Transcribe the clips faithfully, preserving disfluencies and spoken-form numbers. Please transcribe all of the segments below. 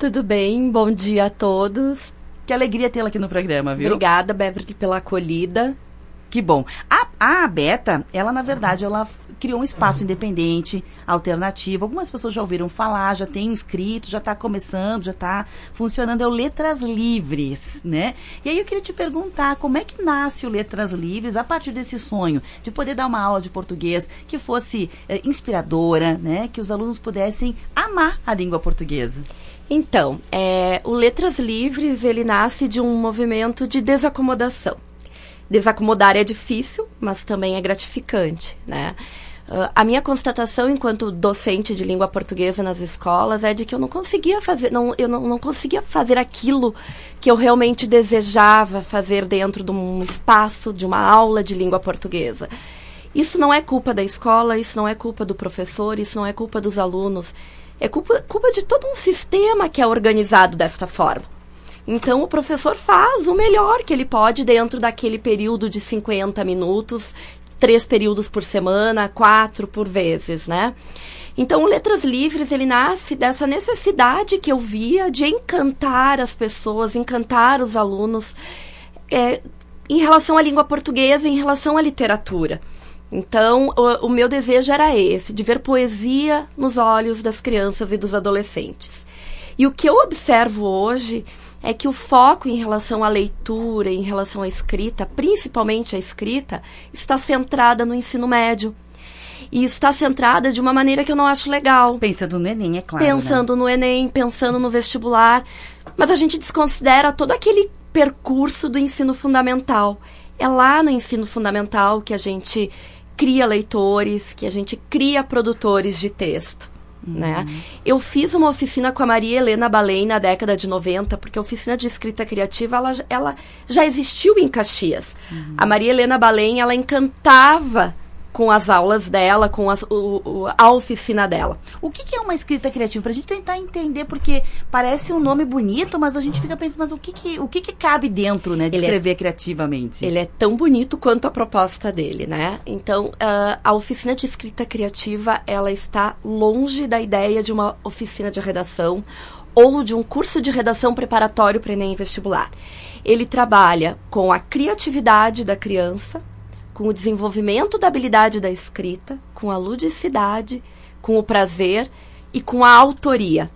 tudo bem? Bom dia a todos. Que alegria tê-la aqui no programa, viu? Obrigada, Beverly, pela acolhida. Que bom. A, a Beta, ela, na verdade, ela criou um espaço independente, alternativo. Algumas pessoas já ouviram falar, já tem inscrito, já está começando, já está funcionando. É o Letras Livres, né? E aí eu queria te perguntar, como é que nasce o Letras Livres a partir desse sonho de poder dar uma aula de português que fosse é, inspiradora, né? Que os alunos pudessem amar a língua portuguesa. Então, é, o Letras Livres, ele nasce de um movimento de desacomodação. Desacomodar é difícil, mas também é gratificante, né? Uh, a minha constatação enquanto docente de língua portuguesa nas escolas é de que eu não conseguia fazer, não, eu não, não conseguia fazer aquilo que eu realmente desejava fazer dentro de um espaço, de uma aula de língua portuguesa. Isso não é culpa da escola, isso não é culpa do professor, isso não é culpa dos alunos. É culpa, culpa de todo um sistema que é organizado desta forma. Então, o professor faz o melhor que ele pode dentro daquele período de cinquenta minutos, três períodos por semana, quatro por vezes, né? Então, o Letras Livres, ele nasce dessa necessidade que eu via de encantar as pessoas, encantar os alunos é, em relação à língua portuguesa, em relação à literatura. Então, o, o meu desejo era esse, de ver poesia nos olhos das crianças e dos adolescentes. E o que eu observo hoje é que o foco em relação à leitura, em relação à escrita, principalmente a escrita, está centrada no ensino médio. E está centrada de uma maneira que eu não acho legal. Pensando no Enem, é claro. Pensando né? no Enem, pensando no vestibular. Mas a gente desconsidera todo aquele percurso do ensino fundamental. É lá no ensino fundamental que a gente cria leitores, que a gente cria produtores de texto. Né? Uhum. Eu fiz uma oficina com a Maria Helena Balém na década de noventa, porque a oficina de escrita criativa ela, ela já existiu em Caxias. Uhum. A Maria Helena Balém, ela encantava com as aulas dela, com as, o, o, a oficina dela. O que, que é uma escrita criativa? Para a gente tentar entender, porque parece um nome bonito, mas a gente fica pensando, mas o que, que, o que, que cabe dentro, né, de ele escrever é, criativamente? Ele é tão bonito quanto a proposta dele, né? Então, uh, a oficina de escrita criativa, ela está longe da ideia de uma oficina de redação ou de um curso de redação preparatório para Enem e vestibular. Ele trabalha com a criatividade da criança, com o desenvolvimento da habilidade da escrita, com a ludicidade, com o prazer e com a autoria.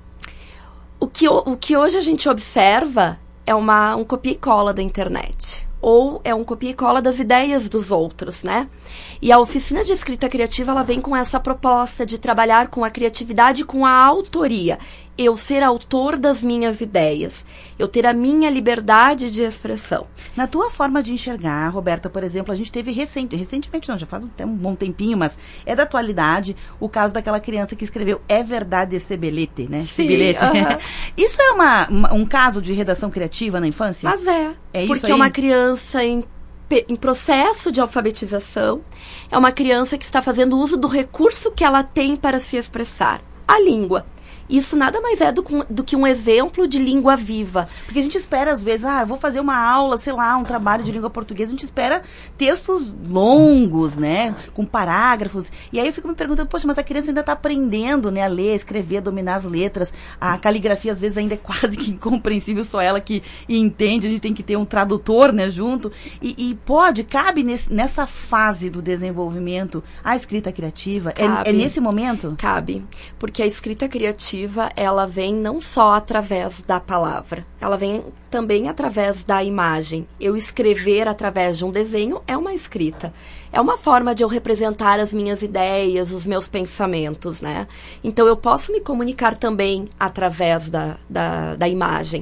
O que, o que hoje a gente observa é uma, um copia e cola da internet, ou é um copia e cola das ideias dos outros, né? E a oficina de escrita criativa, ela vem com essa proposta de trabalhar com a criatividade e com a autoria. Eu ser autor das minhas ideias, eu ter a minha liberdade de expressão. Na tua forma de enxergar, Roberta, por exemplo, a gente teve recente, recentemente, não, já faz até um bom tempinho, mas é da atualidade, o caso daquela criança que escreveu É Verdade Esse Bilhete, né? Sim, bilhete. Uh-huh. Isso é uma, uma, um caso de redação criativa na infância? Mas é, é porque isso aí? É uma criança em, em processo de alfabetização, é uma criança que está fazendo uso do recurso que ela tem para se expressar, a língua. Isso nada mais é do, do que um exemplo de língua viva. Porque a gente espera, às vezes, ah, eu vou fazer uma aula, sei lá, um trabalho de língua portuguesa, a gente espera textos longos, né, com parágrafos. E aí eu fico me perguntando, poxa, mas a criança ainda está aprendendo, né, a ler, a escrever, a dominar as letras. A caligrafia, às vezes, ainda é quase que incompreensível, só ela que entende, a gente tem que ter um tradutor, né, junto. E, e pode, cabe nesse, nessa fase do desenvolvimento a escrita criativa? É, é nesse momento? Cabe, porque a escrita criativa ela vem não só através da palavra, ela vem também através da imagem. Eu escrever através de um desenho é uma escrita. É uma forma de eu representar as minhas ideias, os meus pensamentos, né? Então, eu posso me comunicar também através da, da, da imagem.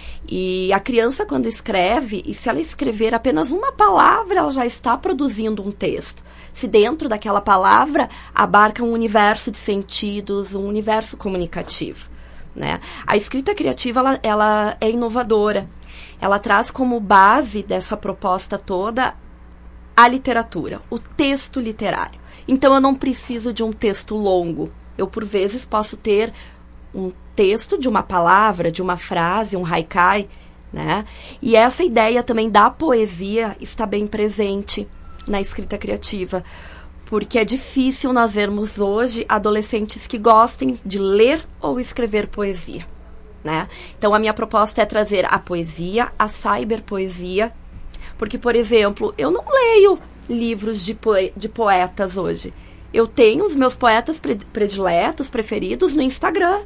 E a criança, quando escreve, e se ela escrever apenas uma palavra, ela já está produzindo um texto. Se dentro daquela palavra abarca um universo de sentidos, um universo comunicativo, né? A escrita criativa, ela, ela é inovadora. Ela traz como base dessa proposta toda a literatura, o texto literário. Então, eu não preciso de um texto longo. Eu, por vezes, posso ter um texto de uma palavra, de uma frase, um haikai, né? E essa ideia também da poesia está bem presente na escrita criativa, porque é difícil nós vermos hoje adolescentes que gostem de ler ou escrever poesia. né? Então, a minha proposta é trazer a poesia, a cyberpoesia, porque, por exemplo, eu não leio livros de, poe- de poetas hoje. Eu tenho os meus poetas prediletos, preferidos, no Instagram,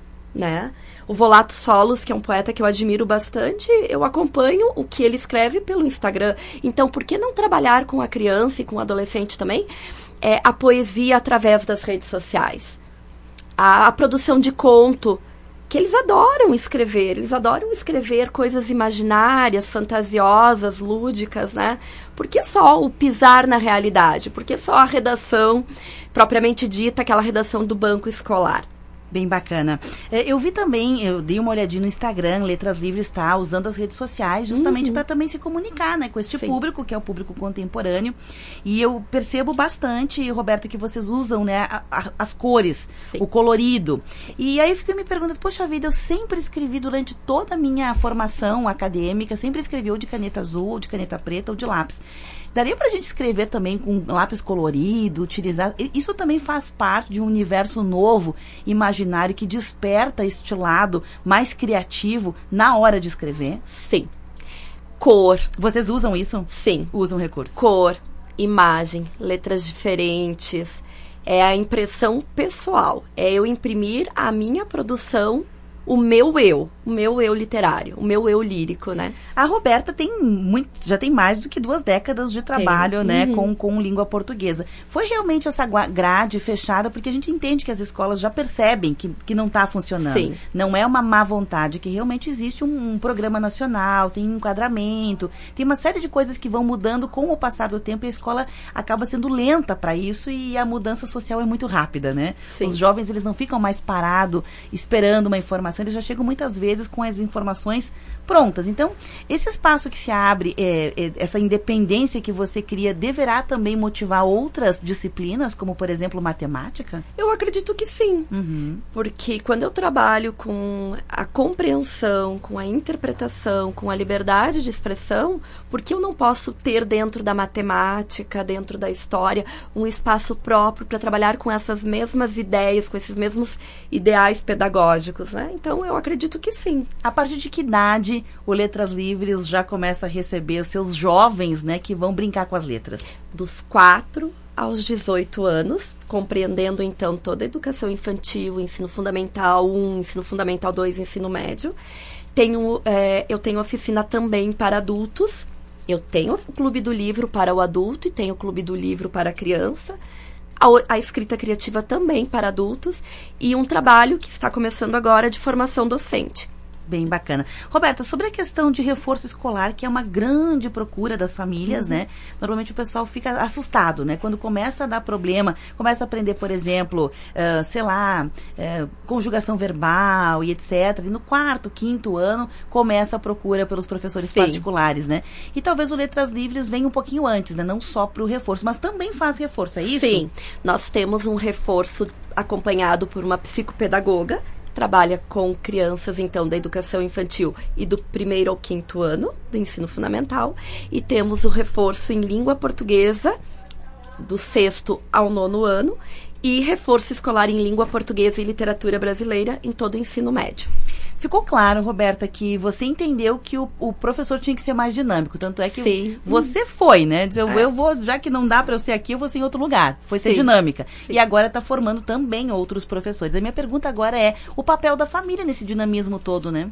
né? O Volato Solos, que é um poeta que eu admiro bastante, eu acompanho o que ele escreve pelo Instagram. Então, por que não trabalhar com a criança e com o adolescente também é, a poesia através das redes sociais? A, a produção de conto, que eles adoram escrever, eles adoram escrever coisas imaginárias, fantasiosas, lúdicas, né? Por que só o pisar na realidade? Por que só a redação propriamente dita, aquela redação do banco escolar? Bem bacana. É, eu vi também, eu dei uma olhadinha no Instagram, Letras Livres está usando as redes sociais justamente uhum. para também se comunicar, né, com este Sim. público, que é o público contemporâneo. E eu percebo bastante, Roberta, que vocês usam, né, a, a, as cores, Sim. o colorido. E aí eu fico me perguntando, poxa vida, eu sempre escrevi durante toda a minha formação acadêmica, sempre escrevi ou de caneta azul, ou de caneta preta, ou de lápis. Daria pra gente escrever também com lápis colorido, utilizar... Isso também faz parte de um universo novo, imaginário, que desperta este lado mais criativo na hora de escrever? Sim. Cor. Vocês usam isso? Sim. Usam recurso. Cor, imagem, letras diferentes. É a impressão pessoal. É eu imprimir a minha produção, o meu eu, o meu eu literário, o meu eu lírico, né? A Roberta tem muito, já tem mais do que duas décadas de trabalho, tem. né, uhum. com, com língua portuguesa. Foi realmente essa grade fechada, porque a gente entende que as escolas já percebem que, que não está funcionando. Sim. Não é uma má vontade, que realmente existe um, um programa nacional, tem um enquadramento, tem uma série de coisas que vão mudando com o passar do tempo, e a escola acaba sendo lenta para isso, e a mudança social é muito rápida, né? Sim. Os jovens, eles não ficam mais parados esperando uma informação, eles já chegam muitas vezes com as informações prontas. Então, esse espaço que se abre, é, é, essa independência que você cria, deverá também motivar outras disciplinas, como, por exemplo, matemática? Eu acredito que sim. Uhum. Porque quando eu trabalho com a compreensão, com a interpretação, com a liberdade de expressão, por que eu não posso ter dentro da matemática, dentro da história, um espaço próprio para trabalhar com essas mesmas ideias, com esses mesmos ideais pedagógicos, né? Então, eu acredito que sim. A partir de que idade o Letras Livres já começa a receber os seus jovens, né, que vão brincar com as letras? Dos quatro aos dezoito anos, compreendendo, então, toda a educação infantil, ensino fundamental um, ensino fundamental dois, ensino médio. Tenho, é, eu tenho oficina também para adultos. Eu tenho o Clube do Livro para o adulto e tenho o Clube do Livro para a criança. A, a escrita criativa também para adultos e um trabalho que está começando agora de formação docente. Bem bacana. Roberta, sobre a questão de reforço escolar, que é uma grande procura das famílias, uhum. né? Normalmente o pessoal fica assustado, né? Quando começa a dar problema, começa a aprender, por exemplo, uh, sei lá, uh, conjugação verbal e etcétera. E no quarto, quinto ano, começa a procura pelos professores Sim. particulares, né? E talvez o Letras Livres venha um pouquinho antes, né? Não só para o reforço, mas também faz reforço, é isso? Sim. Nós temos um reforço acompanhado por uma psicopedagoga, trabalha com crianças, então, da educação infantil e do primeiro ao quinto ano do ensino fundamental. E temos o reforço em língua portuguesa do sexto ao nono ano e reforço escolar em língua portuguesa e literatura brasileira em todo o ensino médio. Ficou claro, Roberta, que você entendeu que o, o professor tinha que ser mais dinâmico. Tanto é que Sim. você foi, né? Dizer, é. eu vou, já que não dá para eu ser aqui, eu vou ser em outro lugar. Foi ser Sim. dinâmica. Sim. E agora está formando também outros professores. A minha pergunta agora é o papel da família nesse dinamismo todo, né?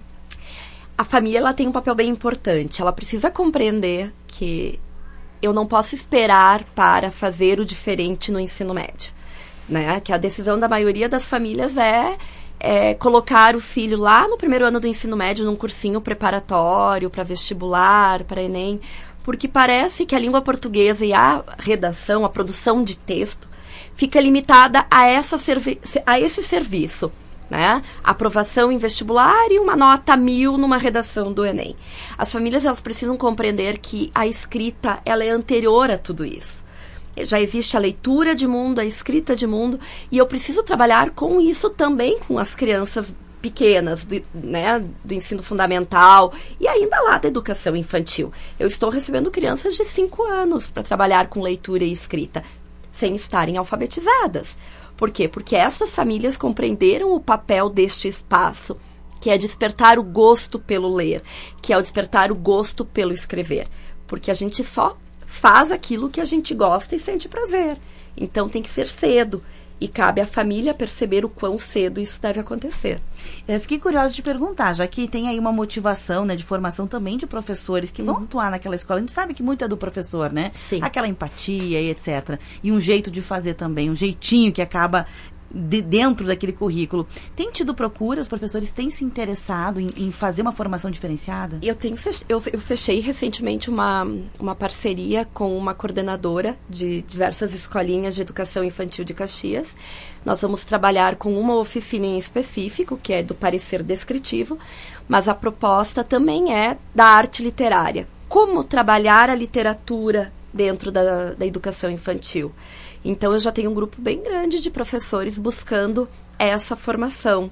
A família, ela tem um papel bem importante. Ela precisa compreender que eu não posso esperar para fazer o diferente no ensino médio, né? Que a decisão da maioria das famílias é... É, colocar o filho lá no primeiro ano do ensino médio num cursinho preparatório para vestibular, para Enem, porque parece que a língua portuguesa e a redação, a produção de texto, fica limitada a, essa servi- a esse serviço, né? Aprovação em vestibular e uma nota mil numa redação do Enem. As famílias, elas precisam compreender que a escrita, ela é anterior a tudo isso. Já existe a leitura de mundo, a escrita de mundo, e eu preciso trabalhar com isso também com as crianças pequenas, do, né, do ensino fundamental e ainda lá da educação infantil. Eu estou recebendo crianças de cinco anos para trabalhar com leitura e escrita, sem estarem alfabetizadas. Por quê? Porque essas famílias compreenderam o papel deste espaço, que é despertar o gosto pelo ler, que é o despertar o gosto pelo escrever. Porque a gente só faz aquilo que a gente gosta e sente prazer. Então tem que ser cedo. E cabe à família perceber o quão cedo isso deve acontecer. Eu fiquei curiosa de perguntar, já que tem aí uma motivação, né, de formação também de professores que vão uhum. atuar naquela escola. A gente sabe que muito é do professor, né? Sim. Aquela empatia e etcétera. E um jeito de fazer também, um jeitinho que acaba de dentro daquele currículo. Tem tido procura? Os professores têm se interessado em, em fazer uma formação diferenciada? Eu, tenho fech... eu, eu fechei recentemente uma, uma parceria com uma coordenadora de diversas escolinhas de educação infantil de Caxias. Nós vamos trabalhar com uma oficina em específico, que é do parecer descritivo, mas a proposta também é da arte literária. Como trabalhar a literatura dentro da, da educação infantil. Então, eu já tenho um grupo bem grande de professores buscando essa formação.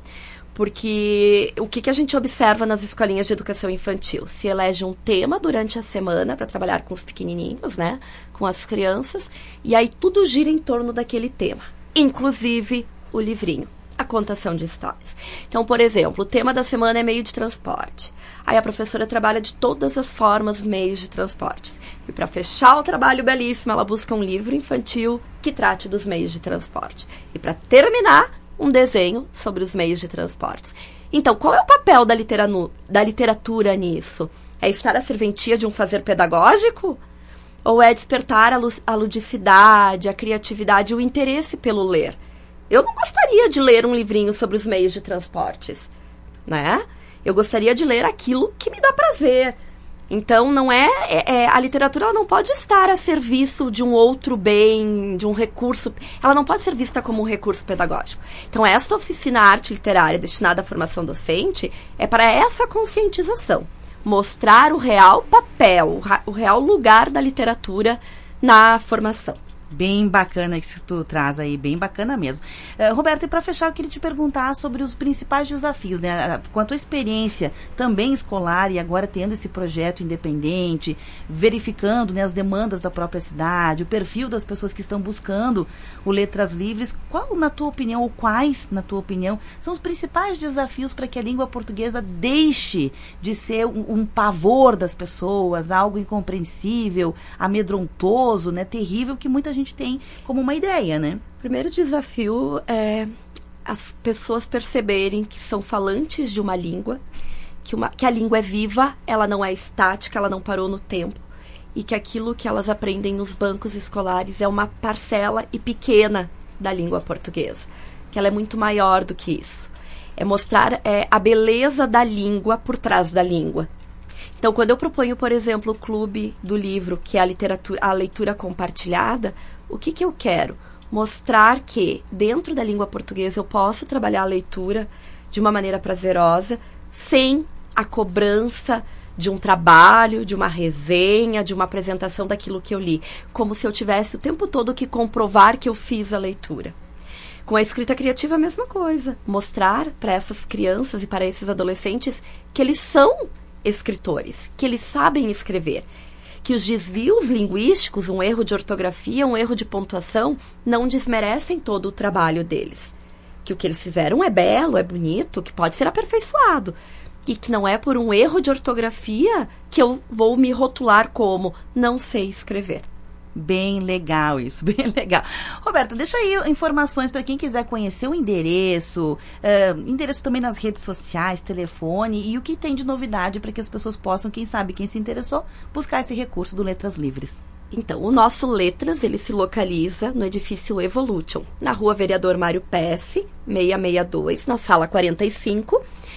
Porque o que, que a gente observa nas escolinhas de educação infantil? Se elege um tema durante a semana para trabalhar com os pequenininhos, né? Com as crianças. E aí, tudo gira em torno daquele tema. Inclusive, o livrinho. A contação de histórias. Então, por exemplo, o tema da semana é meio de transporte. Aí a professora trabalha de todas as formas, meios de transportes. E para fechar o trabalho belíssimo, ela busca um livro infantil que trate dos meios de transporte. E para terminar, um desenho sobre os meios de transportes. Então, qual é o papel da, literanu- da literatura nisso? É estar a serventia de um fazer pedagógico? Ou é despertar a, lu- a ludicidade, a criatividade e o interesse pelo ler? Eu não gostaria de ler um livrinho sobre os meios de transportes, né? Eu gostaria de ler aquilo que me dá prazer. Então, não é, é, é a literatura ela não pode estar a serviço de um outro bem, de um recurso. Ela não pode ser vista como um recurso pedagógico. Então, essa oficina arte literária destinada à formação docente é para essa conscientização. Mostrar o real papel, o real lugar da literatura na formação. Bem bacana isso que tu traz aí, bem bacana mesmo. Uh, Roberta, e para fechar, eu queria te perguntar sobre os principais desafios, né? Com a tua experiência também escolar e agora tendo esse projeto independente, verificando, né, as demandas da própria cidade, o perfil das pessoas que estão buscando o Letras Livres, qual, na tua opinião, ou quais, na tua opinião, são os principais desafios para que a língua portuguesa deixe de ser um, um pavor das pessoas, algo incompreensível, amedrontoso, né, terrível, que muita gente tem como uma ideia, né? O primeiro desafio é as pessoas perceberem que são falantes de uma língua, que, uma, que a língua é viva, ela não é estática, ela não parou no tempo, e que aquilo que elas aprendem nos bancos escolares é uma parcela e pequena da língua portuguesa, que ela é muito maior do que isso. É mostrar é, a beleza da língua por trás da língua. Então, quando eu proponho, por exemplo, o Clube do Livro, que é a, literatura, a leitura compartilhada, o que, que eu quero? Mostrar que, dentro da língua portuguesa, eu posso trabalhar a leitura de uma maneira prazerosa, sem a cobrança de um trabalho, de uma resenha, de uma apresentação daquilo que eu li. Como se eu tivesse o tempo todo que comprovar que eu fiz a leitura. Com a escrita criativa, a mesma coisa. Mostrar para essas crianças e para esses adolescentes que eles são escritores, que eles sabem escrever, que os desvios linguísticos, um erro de ortografia, um erro de pontuação, não desmerecem todo o trabalho deles. Que o que eles fizeram é belo, é bonito, que pode ser aperfeiçoado. E que não é por um erro de ortografia que eu vou me rotular como não sei escrever. Bem legal isso, bem legal. Roberta, deixa aí informações para quem quiser conhecer o endereço, uh, endereço também nas redes sociais, telefone e o que tem de novidade para que as pessoas possam, quem sabe, quem se interessou, buscar esse recurso do Letras Livres. Então, o nosso Letras, ele se localiza no edifício Evolution, na rua Vereador Mário Pesce, seiscentos e sessenta e dois, na sala quarenta e cinco.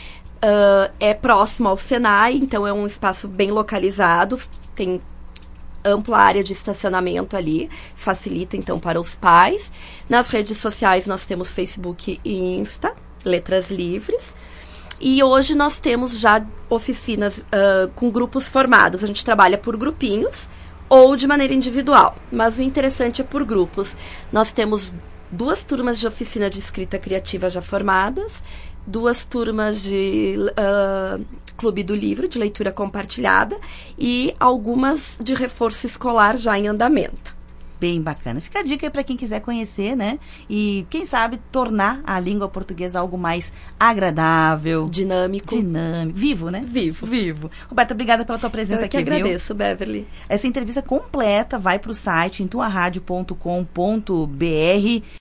Uh, é próximo ao Senai, então é um espaço bem localizado, tem ampla área de estacionamento ali, facilita então para os pais. Nas redes sociais nós temos Facebook e Insta, Letras Livres. E hoje nós temos já oficinas uh, com grupos formados. A gente trabalha por grupinhos ou de maneira individual, mas o interessante é por grupos. Nós temos duas turmas de oficina de escrita criativa já formadas, duas turmas de uh, Clube do Livro, de leitura compartilhada, e algumas de reforço escolar já em andamento. Bem bacana. Fica a dica aí para quem quiser conhecer, né? E quem sabe tornar a língua portuguesa algo mais agradável, dinâmico, dinâmico, vivo, né? Vivo, vivo. Roberta, obrigada pela tua presença Eu aqui, que agradeço, viu? Beverly. Essa entrevista completa vai para o site em tua rádio ponto com ponto b r.